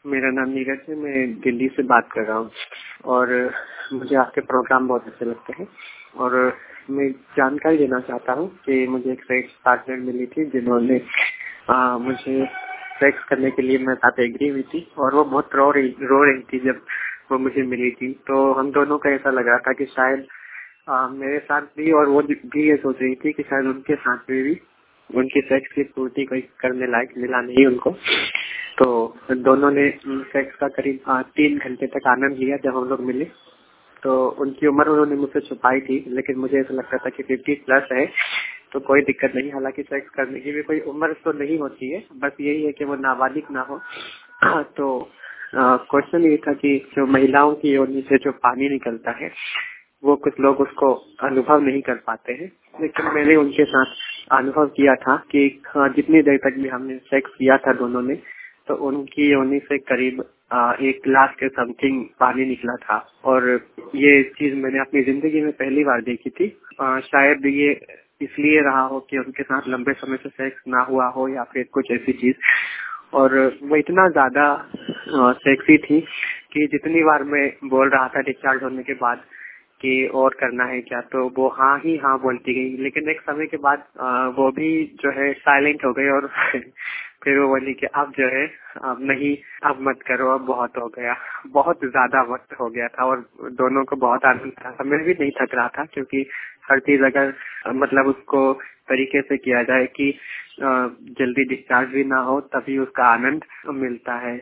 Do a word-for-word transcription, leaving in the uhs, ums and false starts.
मेरा नाम नीरज है। मैं दिल्ली से बात कर रहा हूँ और मुझे आपके प्रोग्राम बहुत अच्छे लगते हैं और मैं जानकारी देना चाहता हूँ कि मुझे एक सेक्स पार्टनर मिली थी जिन्होंने आ, मुझे सेक्स करने के लिए मेरे साथ एग्री हुई थी और वो बहुत रो रही रो रही थी जब वो मुझे मिली थी। तो हम दोनों को ऐसा लग रहा था कि शायद आ, मेरे साथ भी और वो भी ये सोच रही थी कि शायद उनके साथ में भी उनकी सेक्स की पूर्ति कोई करने लायक मिला नहीं उनको। तो दोनों ने सेक्स का करीब आ, तीन घंटे तक आनंद लिया जब हम लोग मिले। तो उनकी उम्र उन्होंने मुझसे छुपाई थी, लेकिन मुझे ऐसा लगता था कि फिफ्टी प्लस है तो कोई दिक्कत नहीं। हालांकि सेक्स करने की भी कोई उम्र तो नहीं होती है, बस यही है कि वो नाबालिग ना हो। तो क्वेश्चन ये था कि जो महिलाओं की योनि से जो पानी निकलता है वो कुछ लोग उसको अनुभव नहीं कर पाते हैं, लेकिन मैंने उनके साथ अनुभव किया था कि हाँ, जितनी देर तक भी हमने सेक्स किया था दोनों ने, तो उनकी योनि से करीब आ, एक गिलास के समथिंग पानी निकला था। और ये चीज मैंने अपनी जिंदगी में पहली बार देखी थी। आ, शायद ये इसलिए रहा हो कि उनके साथ लंबे समय से सेक्स ना हुआ हो या फिर कुछ ऐसी चीज। और वो इतना ज्यादा सेक्सी थी कि जितनी बार मैं बोल रहा था डिस्चार्ज होने के बाद कि और करना है क्या, तो वो हाँ ही हाँ बोलती गई। लेकिन एक समय के बाद आ, वो भी जो है साइलेंट हो गई और फिर वो बोली कि अब जो है अब नहीं, अब मत करो, अब बहुत हो गया। बहुत ज्यादा वक्त हो गया था और दोनों को बहुत आनंद था। मैं भी नहीं थक रहा था क्योंकि हर चीज अगर मतलब उसको तरीके से किया जाए कि आ, जल्दी डिस्चार्ज भी ना हो तभी उसका आनंद मिलता है।